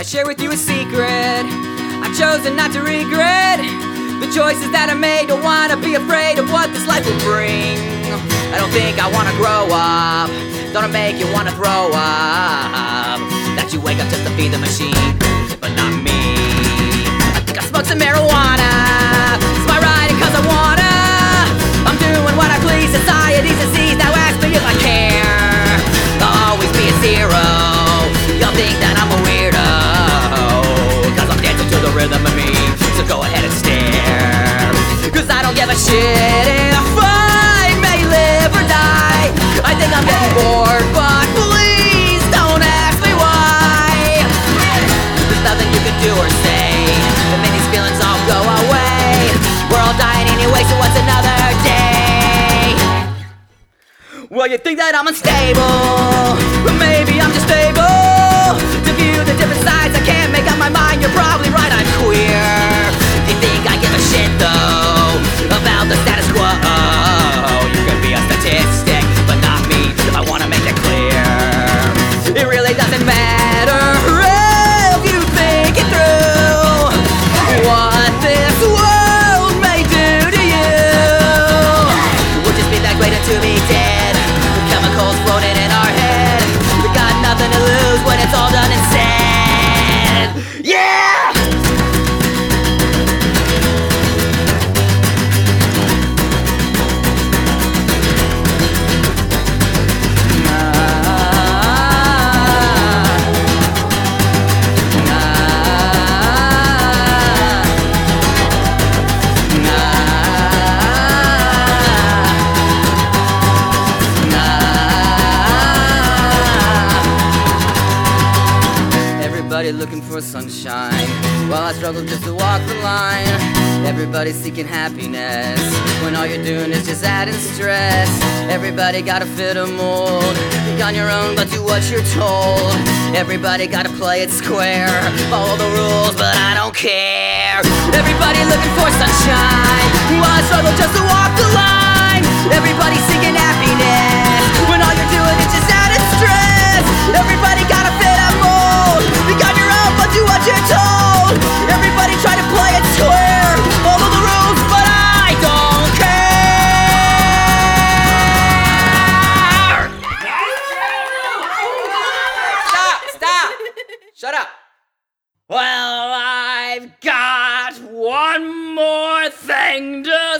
I share with you a secret. I've chosen not to regret the choices that I made. Don't wanna be afraid of what this life will bring. I don't think I wanna grow up. Don't it make you wanna throw up? That you wake up just to feed the machine, but not me. I think I smoked some marijuana. It's my riding cause I wanna. I'm doing what I please. Society's disease. Now ask me if I care. I'll always be a zero. Y'all think that I'm a weirdo cause I'm dancing to the rhythm of me. So go ahead and stare, cause I don't give a shit if I may live or die. I think I'm getting bored, but please don't ask me why. There's nothing you can do or say that made these feelings all go away. We're all dying anyway, so what's another day? Well, you think that I'm unstable, but maybe I'm just able to view the different sides. I can't make up my mind, you're probably right, I'm queer. You think I give a shit though about the status quo? You can be a statistic, but not me. I wanna make it clear, it really doesn't matter if you think it through. What this world may do to you would just be that great to be dead. The chemicals floating in our head. We got nothing to lose when it's all done and said. Yeah! Everybody looking for sunshine, while I struggle just to walk the line. Everybody seeking happiness, when all you're doing is just adding stress. Everybody gotta fit a mold, think on your own but do what you're told. Everybody gotta play it square, follow the rules but I don't care. Everybody looking for sunshine, while I struggle just to walk the line. Everybody seeking happiness, when all you're doing is just adding stress. Everybody gotta fit a mold, think on your own but do what you're told. Everybody try to play it square, follow the rules but I don't care. Stop! Shut up. Well, I've got one more thing to